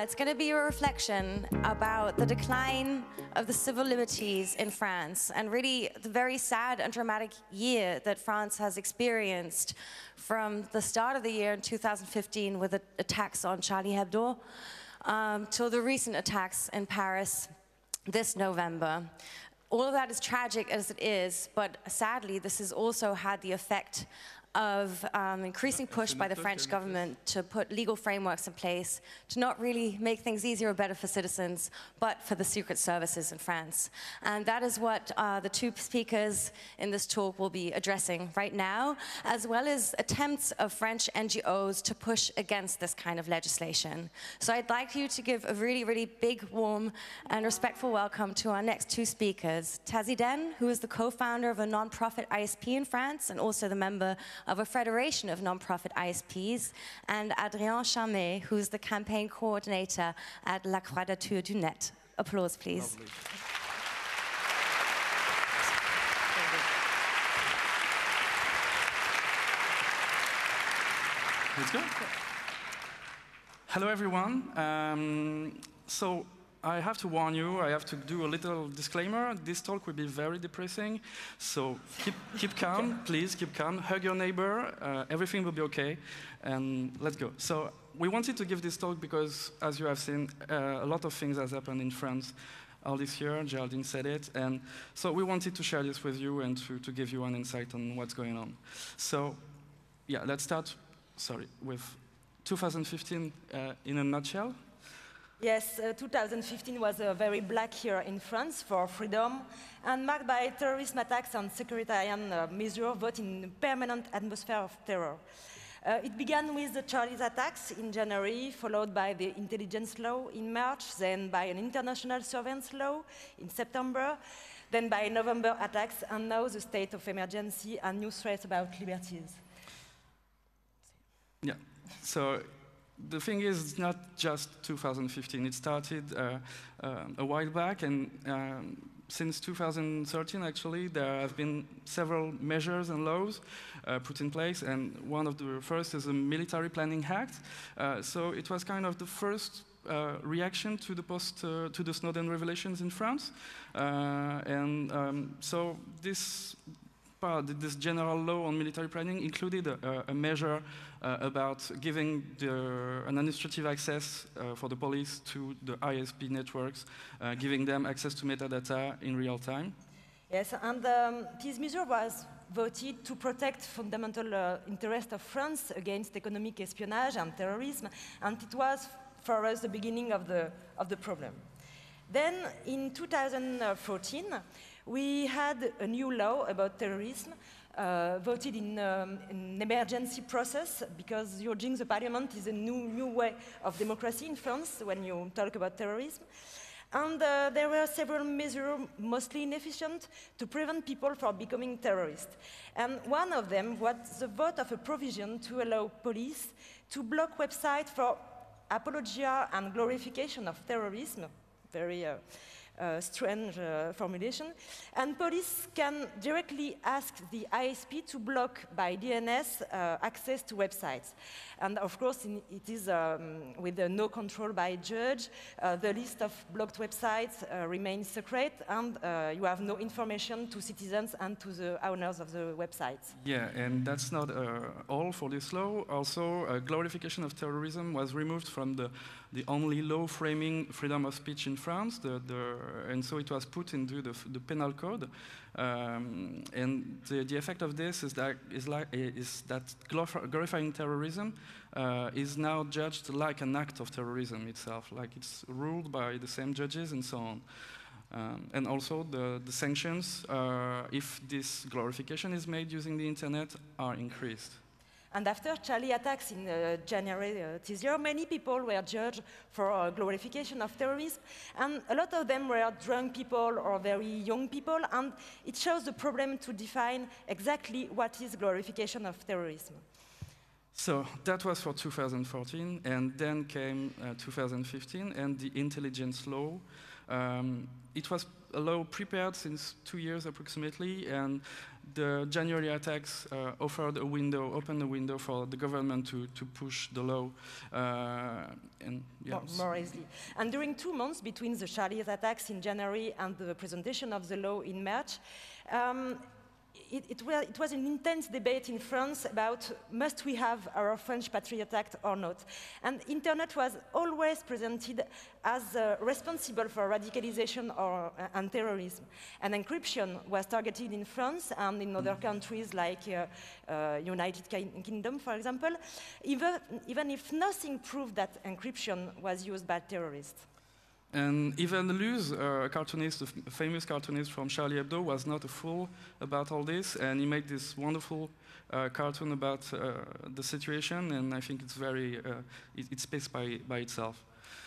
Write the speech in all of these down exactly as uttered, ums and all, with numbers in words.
Uh, it's going to be a reflection about the decline of the civil liberties in France and really the very sad and dramatic year that France has experienced from the start of the year in two thousand fifteen with the attacks on Charlie Hebdo um, till the recent attacks in Paris this November. All of that is tragic as it is, but sadly this has also had the effect of um, increasing push by the French government to put legal frameworks in place to not really make things easier or better for citizens, but for the secret services in France. And that is what uh, the two speakers in this talk will be addressing right now, as well as attempts of French N G Os to push against this kind of legislation. So I'd like you to give a really, really big, warm and respectful welcome to our next two speakers. Tazi Den, who is the co-founder of a non-profit I S P in France and also the member of a federation of non-profit I S Ps, and Adrien Charmet, who's the campaign coordinator at La Quadrature du Net. Applause, please. Lovely. Let's go. Hello, everyone. Um, so. I have to warn you, I have to do a little disclaimer. This talk will be very depressing, so keep, keep calm, please keep calm. Hug your neighbor, uh, everything will be okay, and let's go. So we wanted to give this talk because, as you have seen, uh, a lot of things has happened in France all this year. Geraldine said it, and so we wanted to share this with you and to, to give you an insight on what's going on. So, yeah, let's start, sorry, with two thousand fifteen uh, in a nutshell. Yes, uh, two thousand fifteen was a very black year in France for freedom and marked by terrorist attacks and securitarian uh, measures, both in a permanent atmosphere of terror. Uh, it began with the Charlie attacks in January, followed by the intelligence law in March, then by an international surveillance law in September, then by November attacks, and now the state of emergency and new threats about liberties. Yeah, so the thing is, it's not just two thousand fifteen. It started uh, uh, a while back, and um, since two thousand thirteen, actually, there have been several measures and laws uh, put in place, and one of the first is a military planning act. Uh, so it was kind of the first uh, reaction to the post uh, to the Snowden revelations in France, uh, and um, so this. This general law on military planning included a, a measure uh, about giving the, an administrative access uh, for the police to the I S P networks, uh, giving them access to metadata in real time. Yes, and um, this measure was voted to protect fundamental uh, interests of France against economic espionage and terrorism, and it was for us the beginning of the, of the problem. Then in two thousand fourteen, we had a new law about terrorism, uh, voted in um, an emergency process, because urging the parliament is a new, new way of democracy in France when you talk about terrorism. And uh, there were several measures, mostly inefficient, to prevent people from becoming terrorists. And one of them was the vote of a provision to allow police to block websites for apologia and glorification of terrorism. Very uh, uh, strange uh, formulation. And police can directly ask the I S P to block by D N S uh, access to websites. And of course, in, it is um, with uh, no control by judge. Uh, the list of blocked websites uh, remains secret, and uh, you have no information to citizens and to the owners of the websites. Yeah, and that's not uh, all for this law. Also, uh, glorification of terrorism was removed from the, the only law framing freedom of speech in France, the, the, and so it was put into the, the penal code. Um, and the, the effect of this is that, is like, is that glorifying terrorism uh, is now judged like an act of terrorism itself, like it's ruled by the same judges and so on. Um, and also the, the sanctions, uh, if this glorification is made using the internet, are increased. And after Charlie attacks in uh, January uh, this year, many people were judged for uh, glorification of terrorism, and a lot of them were drunk people or very young people, and it shows the problem to define exactly what is glorification of terrorism. So that was for two thousand fourteen, and then came uh, two thousand fifteen and the intelligence law. Um, it was a law prepared since two years approximately, and the January attacks uh, offered a window, opened a window for the government to, to push the law. Uh, and yeah, more, more easily. And during two months between the Charlie attacks in January and the presentation of the law in March, um, It, it, were, it was an intense debate in France about must we have our French Patriot Act or not. And internet was always presented as uh, responsible for radicalization or, uh, and terrorism. And encryption was targeted in France and in other countries like uh, uh, United Kingdom, for example, even, even if nothing proved that encryption was used by terrorists. And Yvan Deleuze, uh, a cartoonist, a famous cartoonist from Charlie Hebdo, was not a fool about all this, and he made this wonderful uh, cartoon about uh, the situation, and I think it's very, uh, it, it speaks by, by itself.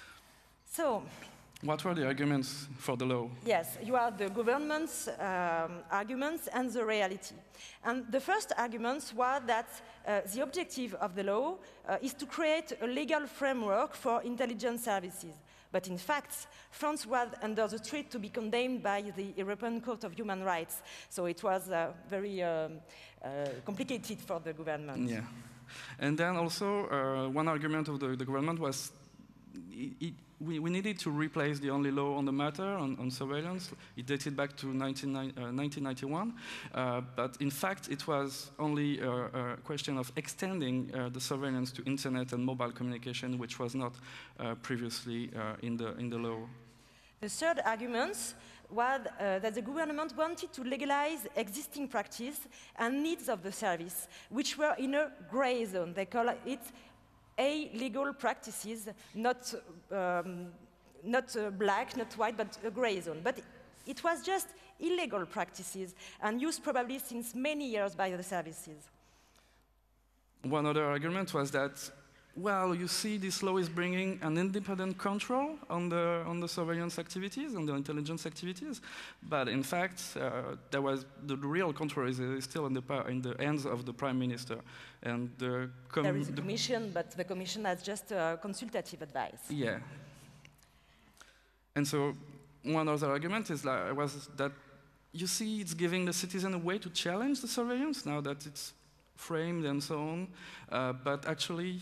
So, what were the arguments for the law? Yes, you have the government's um, arguments and the reality. And the first arguments were that uh, the objective of the law uh, is to create a legal framework for intelligence services. But in fact, France was under the threat to be condemned by the European Court of Human Rights. So it was uh, very um, uh, complicated for the government. Yeah. And then also, uh, one argument of the, the government was it, it, we, we needed to replace the only law on the matter, on, on surveillance. It dated back to nineteen ninety-one. Uh, but in fact, it was only a, a question of extending uh, the surveillance to internet and mobile communication, which was not uh, previously uh, in, the, in the law. The third argument was uh, that the government wanted to legalize existing practice and needs of the service, which were in a gray zone. They call it illegal practices, not, um, not uh, black, not white, but a gray zone. But it was just illegal practices and used probably since many years by the services. One other argument was that, well, you see, this law is bringing an independent control on the, on the surveillance activities, on the intelligence activities, but in fact, uh, there was the real control is, is still in the, in the hands of the Prime Minister. And the com there is a the commission, but the commission has just uh, consultative advice. Yeah. And so, one other argument is like, was that, you see, it's giving the citizen a way to challenge the surveillance, now that it's framed and so on, uh, but actually,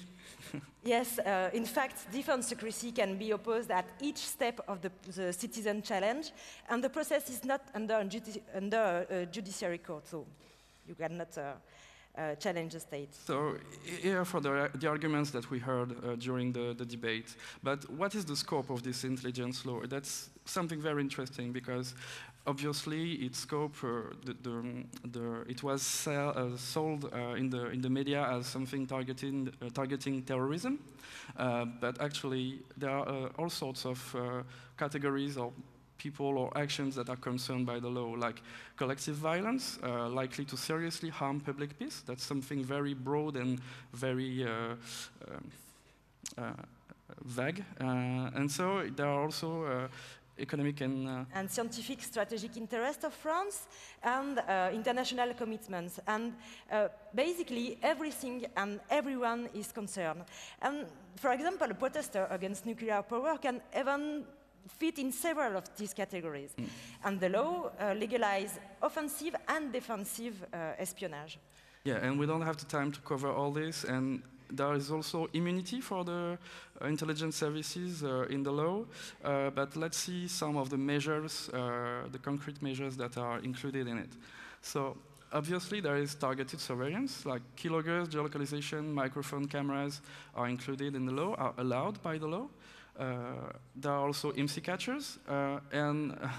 yes, uh, in fact, defense secrecy can be opposed at each step of the, the citizen challenge, and the process is not under a, judi under a judiciary court, so you cannot uh, uh, challenge the state. So here for the, the arguments that we heard uh, during the, the debate. But what is the scope of this intelligence law? That's something very interesting because obviously its scope, uh, the, the, the, it was sell, uh, sold uh, in, the, in the media as something targeting, uh, targeting terrorism. Uh, but actually there are uh, all sorts of uh, categories or people or actions that are concerned by the law, like collective violence, uh, likely to seriously harm public peace. That's something very broad and very uh, um, uh, vague. Uh, and so there are also uh, economic and... Uh, and scientific strategic interest of France and uh, international commitments. And uh, basically everything and everyone is concerned. And for example, a protester against nuclear power can even fit in several of these categories. Mm. And the law uh, legalizes offensive and defensive uh, espionage. Yeah, and we don't have the time to cover all this. And there is also immunity for the uh, intelligence services uh, in the law. Uh, but let's see some of the measures, uh, the concrete measures that are included in it. So obviously there is targeted surveillance, like keyloggers, geolocalization, microphone cameras are included in the law, are allowed by the law. Uh, there are also I M S I catchers, uh, and uh,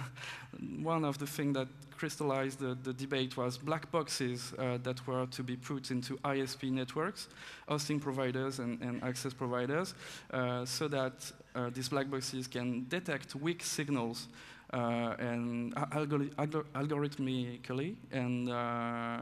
one of the things that crystallized the, the debate was black boxes uh, that were to be put into I S P networks, hosting providers and, and access providers, uh, so that uh, these black boxes can detect weak signals uh, and algori algor algorithmically, and uh,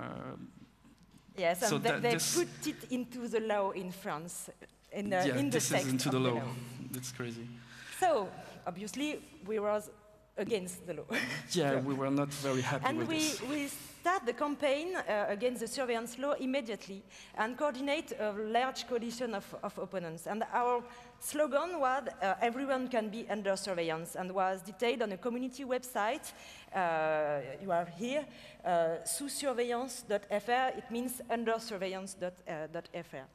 yes, so and they, they this put it into the law in France. In, uh, yeah, in the this text is into of the law. the law. It's crazy. So, obviously, we was against the law. Yeah, we were not very happy and with we, this. we start the campaign uh, against the surveillance law immediately and coordinate a large coalition of, of opponents. And our slogan was, uh, everyone can be under surveillance, and was detailed on a community website. Uh, you are here, uh, sous surveillance dot f r. It means under surveillance dot f r.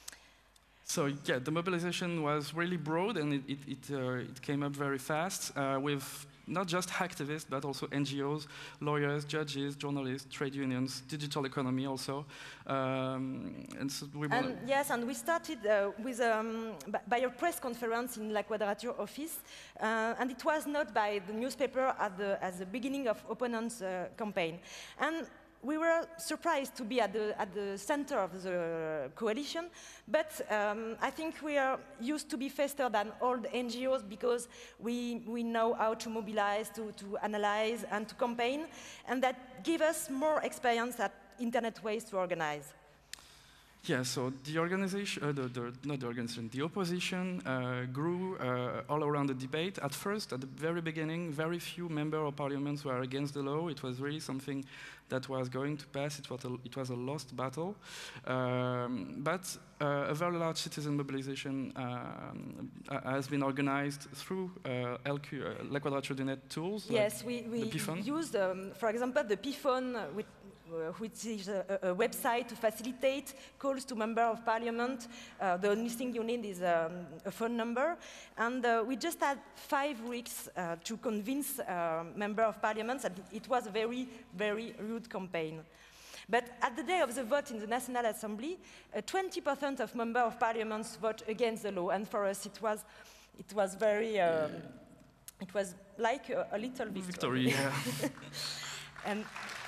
So yeah, the mobilization was really broad, and it, it, it, uh, it came up very fast uh, with not just activists, but also N G Os, lawyers, judges, journalists, trade unions, digital economy also. Um, and so we and yes, and we started uh, with um, by a press conference in La Quadrature office, uh, and it was not by the newspaper at the, at the beginning of opponents' uh, campaign. And we were surprised to be at the, at the center of the coalition, but um, I think we are used to be faster than all the N G Os because we, we know how to mobilize, to, to analyze, and to campaign, and that give us more experience at internet ways to organize. Yeah, so the organization, uh, the, the, not the organization, the opposition uh, grew uh, all around the debate. At first, at the very beginning, very few members of parliament were against the law. It was really something that was going to pass. It was a, it was a lost battle. Um, but uh, a very large citizen mobilization um, has been organized through uh, L Q, uh, La Quadrature du Net tools. Yes, like we, we the P phone. used, um, for example, the P phone, uh, with Uh, which is a, a website to facilitate calls to members of parliament. Uh, the only thing you need is um, a phone number. And uh, we just had five weeks uh, to convince uh, members of parliament that it was a very, very rude campaign. But at the day of the vote in the National Assembly, uh, twenty percent of members of parliament vote against the law. And for us, it was, it was very, um, it was like a, a little victory. Victory, yeah. and,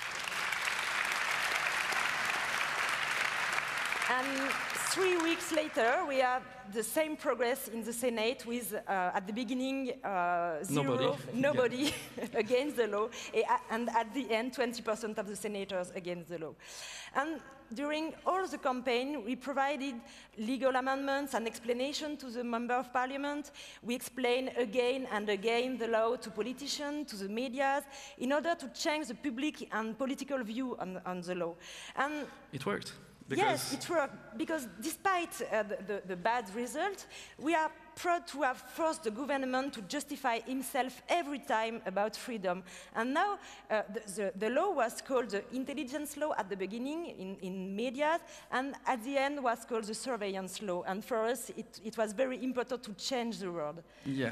And three weeks later, we have the same progress in the Senate with, uh, at the beginning, uh, zero, nobody, nobody yeah. against the law, and at the end, twenty percent of the senators against the law. And during all the campaign, we provided legal amendments and explanation to the member of parliament. We explained again and again the law to politicians, to the media, in order to change the public and political view on, on the law. And it worked. Yes, it worked, because despite uh, the, the, the bad result, we are proud to have forced the government to justify himself every time about freedom. And now uh, the, the, the law was called the intelligence law at the beginning in, in media, and at the end was called the surveillance law. And for us, it, it was very important to change the word. Yeah.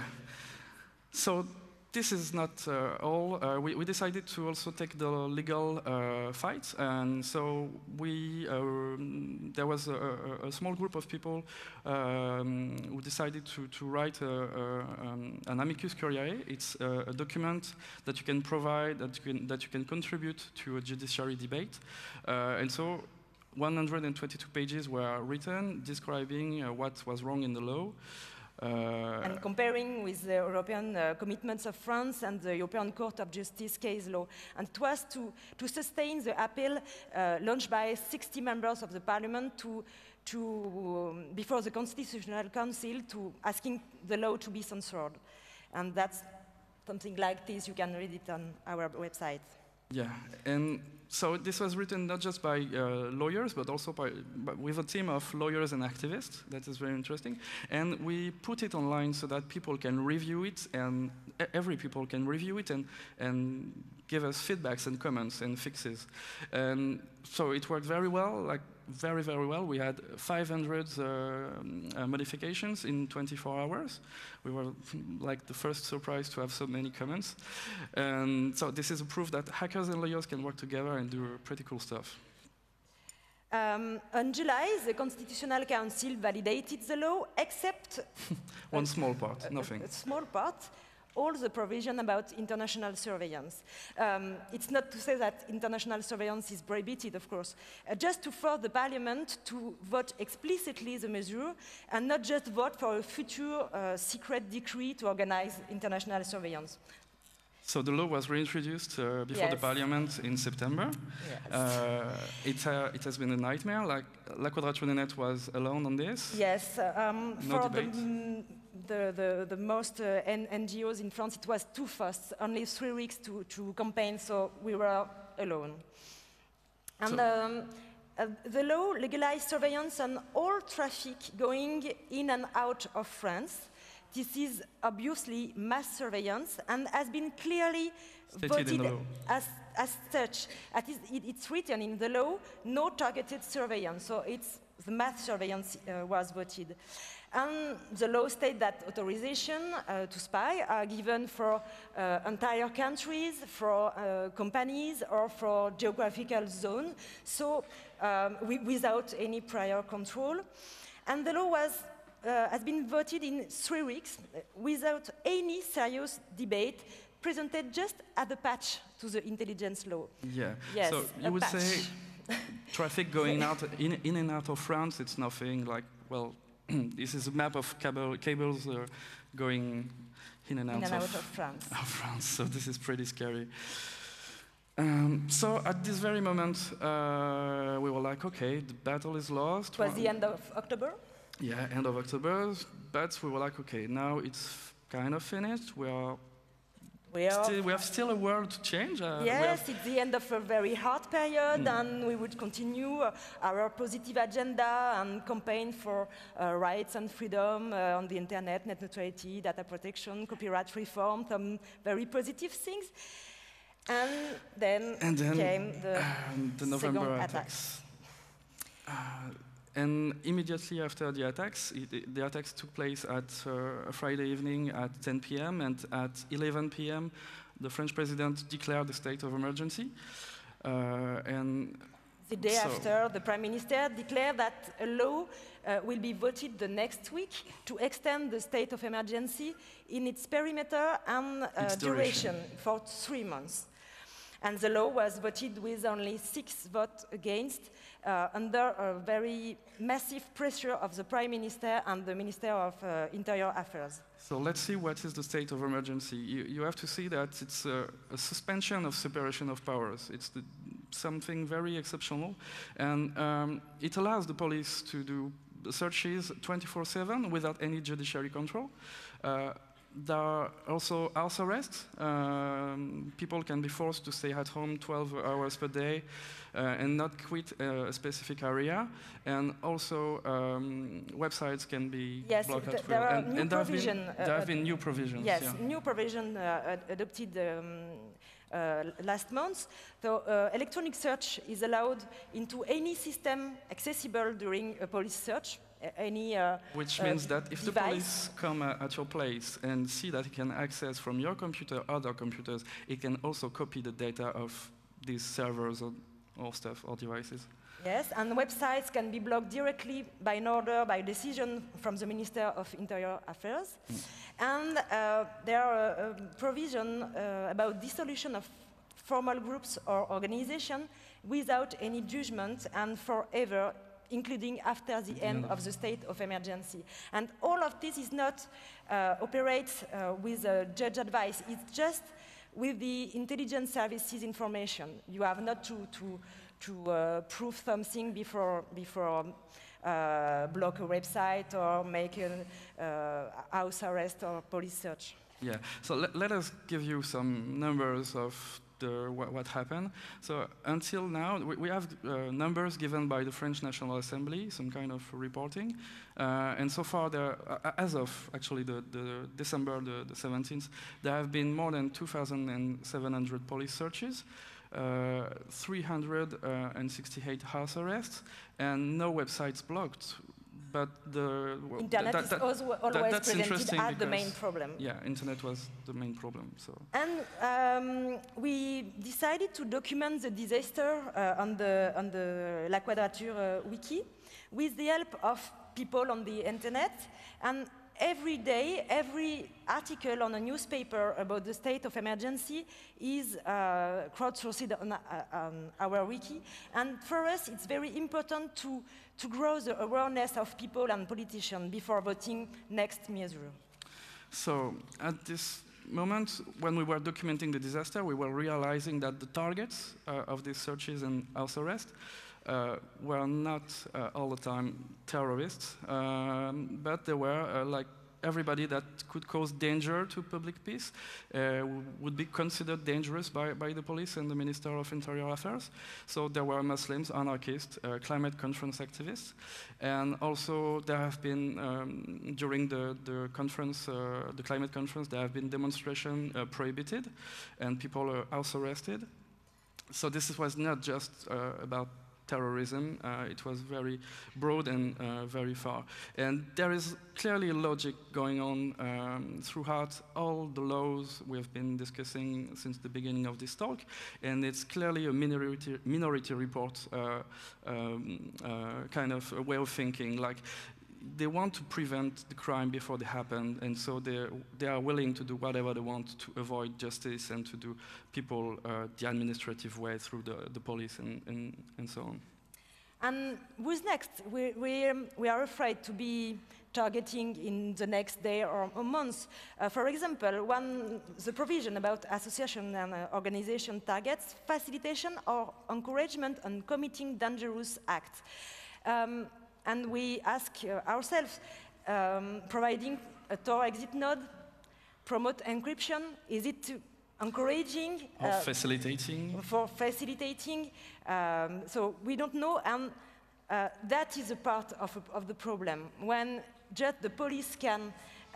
So this is not uh, all. Uh, we, we decided to also take the legal uh, fight, and so we uh, there was a, a, a small group of people um, who decided to, to write a, a, um, an amicus curiae. It's a, a document that you can provide, that you can, that you can contribute to a judiciary debate, uh, and so one hundred twenty-two pages were written describing uh, what was wrong in the law. Uh, and comparing with the European uh, commitments of France and the European Court of Justice case law. And it was to, to sustain the appeal uh, launched by sixty members of the parliament to, to, um, before the Constitutional Council, to asking the law to be censored. And that's something like this. You can read it on our website. Yeah, and so this was written not just by uh, lawyers, but also by, by, with a team of lawyers and activists. That is very interesting. And we put it online so that people can review it, and every people can review it and, and give us feedbacks and comments and fixes. And so it worked very well, like very, very well. We had five hundred uh, uh, modifications in twenty-four hours. We were like the first surprised to have so many comments. And so this is a proof that hackers and lawyers can work together and do pretty cool stuff. Um, in July, the Constitutional Council validated the law, except one a, small part, a, nothing. A, a small part. All the provision about international surveillance. Um, it's not to say that international surveillance is prohibited, of course, uh, just to force the parliament to vote explicitly the measure and not just vote for a future uh, secret decree to organize international surveillance. So the law was reintroduced uh, before yes. the parliament in September. Yes. Uh, it, uh, it has been a nightmare. Like La Quadrature du Net was alone on this. Yes, um, no for debate. the the, the, the most uh, N G Os in France, it was too fast, only three weeks to, to campaign, so we were alone. And So um, uh, the law legalized surveillance on all traffic going in and out of France. This is obviously mass surveillance and has been clearly Stated in voted the law. as, as such. At is, it, it's written in the law, no targeted surveillance. So it's the mass surveillance uh, was voted. And the law states that authorization uh, to spy are given for uh, entire countries, for uh, companies, or for geographical zones, so um, we, without any prior control. And the law was, uh, has been voted in three weeks uh, without any serious debate, presented just as a patch to the intelligence law. Yeah. Yes, so you a would patch. say traffic going out in, in and out of France, it's nothing like, well, this is a map of cable, cables uh, going in and out, in and of, out of France. of France. So this is pretty scary. Um, so at this very moment, uh, we were like, okay, the battle is lost. It was the end of October? Yeah, end of October. But we were like, okay, now it's kind of finished. We are We, are, still, we have still a world to change. Uh, we yes, have- it's the end of a very hard period, Mm. and we would continue uh, our positive agenda and campaign for uh, rights and freedom uh, on the internet, net neutrality, data protection, copyright reform, some very positive things. And then, And then, came the, um, the second November attack. attacks. Uh, and immediately after the attacks, it, the attacks took place at uh, a Friday evening at ten p m and at eleven p m the French president declared the state of emergency. Uh, and The day so- after, the Prime Minister declared that a law uh, will be voted the next week to extend the state of emergency in its perimeter and uh, Its duration. duration. for three months. And the law was voted with only six votes against, uh, under a very massive pressure of the Prime Minister and the Minister of uh, Interior Affairs. So let's see what is the state of emergency. You, you have to see that it's a, a suspension of separation of powers. It's the, something very exceptional, and um, it allows the police to do searches twenty-four seven without any judiciary control. Uh, there are also house arrests. Um, people can be forced to stay at home twelve hours per day uh, and not quit uh, a specific area. And also, um, websites can be Yes, blocked th- at there will. are And, new and there have been, provision, uh, there have uh, been new provisions. Yes, yeah. new provision uh, ad- adopted um, uh, last month. So uh, electronic search is allowed into any system accessible during a police search. a- Any uh, Which uh, means that if the device. police come uh, at your place and see that it can access from your computer other computers, it can also copy the data of these servers or, or stuff or devices. Yes, and websites can be blocked directly by an order, by decision from the Minister of Interior Affairs. And uh, there are uh, provision uh, about dissolution of formal groups or organization without any judgment and forever, including after the end of the state of emergency. And all of this is not uh, operate uh, with a judge advice. It's just with the intelligence services information. You have not to, to, to uh, prove something before, before uh, block a website or make a uh, house arrest or police search. Yeah, so let, let us give you some numbers of the, what, what happened. So until now, we, we have uh, numbers given by the French National Assembly, some kind of reporting. Uh, and so far, there, uh, as of actually the, the December the, the seventeenth, there have been more than two thousand seven hundred police searches, uh, three hundred sixty-eight house arrests, and no websites blocked. But the Internet that- is that- also that- always that's presented interesting as the main because- problem. Yeah, internet was the main problem. So And um, we decided to document the disaster uh, on the, on the La Quadrature uh, wiki with the help of people on the internet. And every day, every article on a newspaper about the state of emergency is uh, crowdsourced on, uh, on our wiki. And for us, it's very important to, to grow the awareness of people and politicians before voting next measure. So at this moment, when we were documenting the disaster, we were realizing that the targets uh, of these searches and house arrest uh, were not uh, all the time terrorists, um, but they were uh, like everybody that could cause danger to public peace uh, would be considered dangerous by, by the police and the Minister of Interior Affairs. So there were Muslims, anarchists, uh, climate conference activists, and also there have been, um, during the, the conference, uh, the climate conference, there have been demonstrations uh, prohibited, and people are house arrested. So this was not just uh, about terrorism, uh, it was very broad and uh, very far. And there is clearly a logic going on um, throughout all the laws we've been discussing since the beginning of this talk, and it's clearly a minority, minority report uh, um, uh, kind of a way of thinking. Like, they want to prevent the crime before they happen, and so they they are willing to do whatever they want to avoid justice and to do people uh, the administrative way through the, the police and, and, and so on. And who's next? We, we, um, we are afraid to be targeting in the next day or a month. Uh, for example, one, the provision about association and uh, organization targets facilitation or encouragement on committing dangerous acts. Um, And we ask uh, ourselves, um, providing a Tor exit node, promote encryption, is it encouraging? Or uh, facilitating? For facilitating. Um, so we don't know, and uh, that is a part of, of the problem. When just the police can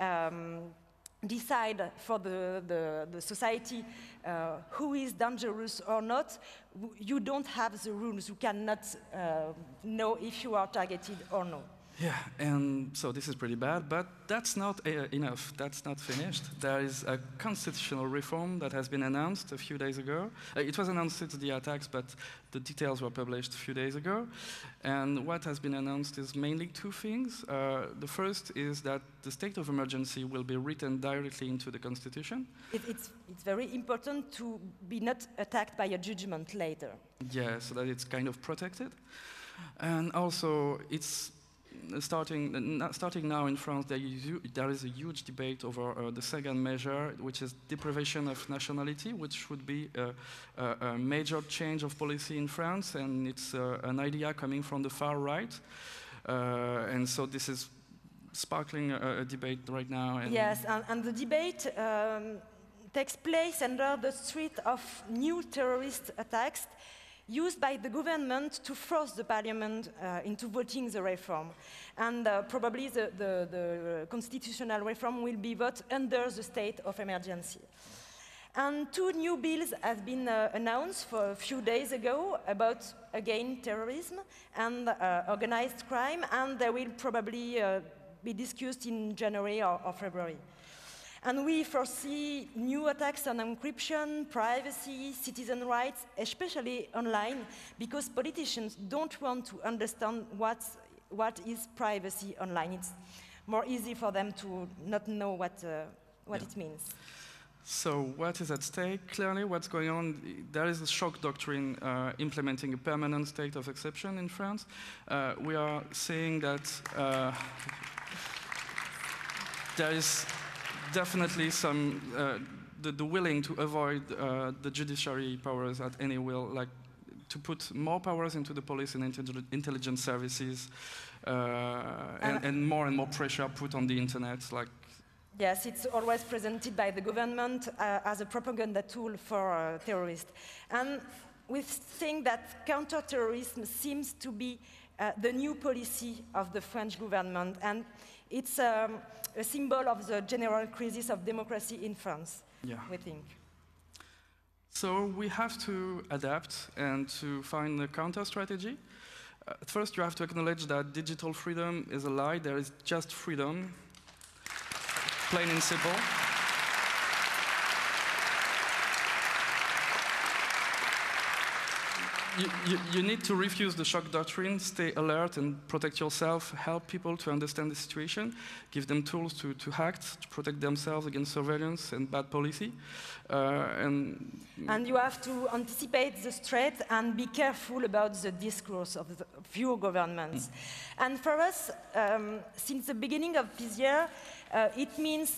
um, decide for the, the, the society uh, who is dangerous or not, you don't have the rules. You cannot uh, know if you are targeted or not. Yeah, and so this is pretty bad, but that's not uh, enough. That's not finished. There is a constitutional reform that has been announced a few days ago. Uh, it was announced since the attacks, but the details were published a few days ago. And what has been announced is mainly two things. Uh, the first is that the state of emergency will be written directly into the constitution. It, it's, it's very important to be not attacked by a judgment later. Yeah, so that it's kind of protected. And also, it's Starting, starting now in France, there is, there is a huge debate over uh, the second measure, which is deprivation of nationality, which would be a, a, a major change of policy in France, and it's uh, an idea coming from the far right. Uh, and so this is sparkling a, a debate right now. And yes, and, and the debate um, takes place under the threat of new terrorist attacks used by the government to force the parliament uh, into voting the reform. And uh, probably the, the, the constitutional reform will be voted under the state of emergency. And two new bills have been uh, announced for a few days ago about, again, terrorism and uh, organized crime, and they will probably uh, be discussed in January or, or February. And we foresee new attacks on encryption, privacy, citizen rights, especially online, because politicians don't want to understand what's, what is privacy online. It's more easy for them to not know what, uh, what yeah. it means. So what is at stake? Clearly what's going on, there is a shock doctrine uh, implementing a permanent state of exception in France. Uh, we are seeing that uh, there is definitely some, uh, the, the willing to avoid uh, the judiciary powers at any will, like to put more powers into the police and intelligence services, uh, and, and more and more pressure put on the internet. Like. Yes, it's always presented by the government uh, as a propaganda tool for uh, terrorists. And we think that counter-terrorism seems to be uh, the new policy of the French government, and it's um, a symbol of the general crisis of democracy in France, yeah. we think. So we have to adapt and to find a counter-strategy. Uh, first, you have to acknowledge that digital freedom is a lie. There is just freedom, plain and simple. You, you, you need to refuse the shock doctrine, stay alert and protect yourself, help people to understand the situation, give them tools to, to act, to protect themselves against surveillance and bad policy. Uh, and, and you have to anticipate the threat and be careful about the discourse of, the, of your governments. Mm. And for us, um, since the beginning of this year, uh, it means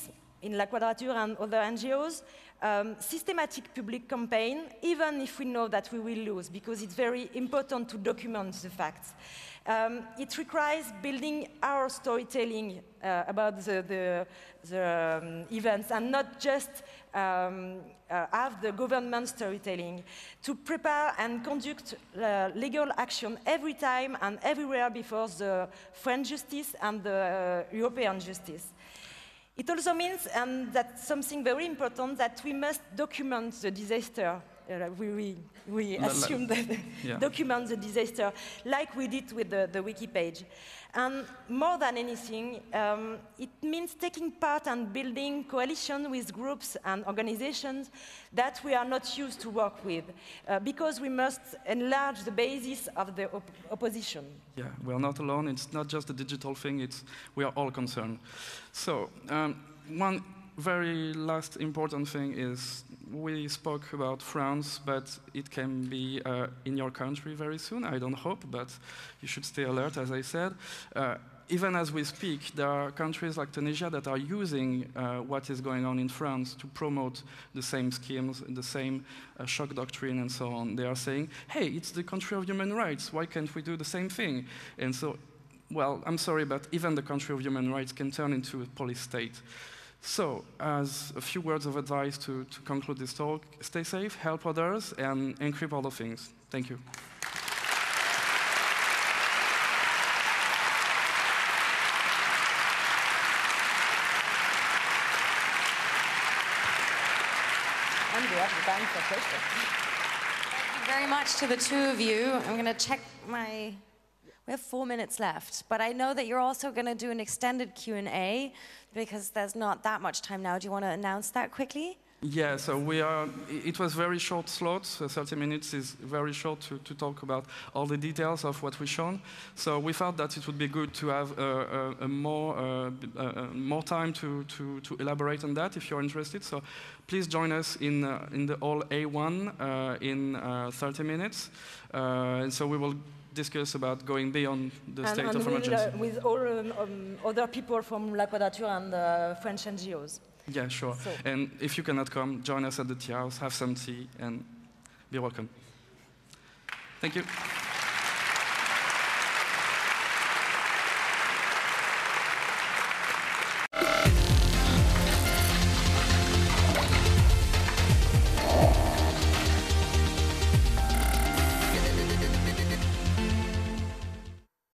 in La Quadrature and other N G Os, um, systematic public campaign, even if we know that we will lose, because it's very important to document the facts. Um, it requires building our storytelling uh, about the, the, the um, events and not just um, uh, have the government storytelling, to prepare and conduct uh, legal action every time and everywhere before the French justice and the uh, European justice. It also means, and that's something very important, that we must document the disaster. Uh, we we, we assume that yeah. document the disaster, like we did with the, the wiki page. And more than anything, um, it means taking part and building coalition with groups and organizations that we are not used to work with, uh, because we must enlarge the basis of the op opposition. Yeah, we are not alone. It's not just a digital thing. It's, we are all concerned. So, um, one very last important thing is we spoke about France, but it can be uh, in your country very soon. I don't hope, but you should stay alert, as I said. Uh, even as we speak, there are countries like Tunisia that are using uh, what is going on in France to promote the same schemes, the same uh, shock doctrine, and so on. They are saying, hey, it's the country of human rights. Why can't we do the same thing? And so, well, I'm sorry, but even the country of human rights can turn into a police state. So, as a few words of advice to, to conclude this talk, stay safe, help others, and encrypt all the things. Thank you. And we have the time for questions. Thank you very much to the two of you. I'm going to check my... We have four minutes left, but I know that you're also going to do an extended Q and A because there's not that much time now. Do you want to announce that quickly? Yeah, so we are, it was very short slots, so thirty minutes is very short to, to talk about all the details of what we've shown. So we thought that it would be good to have a, a, a more, uh, uh, more time to, to, to elaborate on that if you're interested. So please join us in, uh, in the hall A one uh, in uh, thirty minutes. Uh, and so we will discuss about going beyond the and, state and of we'll, emergency. Uh, with all um, um, other people from La Quadrature and uh, French N G Os. Yeah, sure. So. And if you cannot come, join us at the tea house, have some tea, and be welcome. Thank you.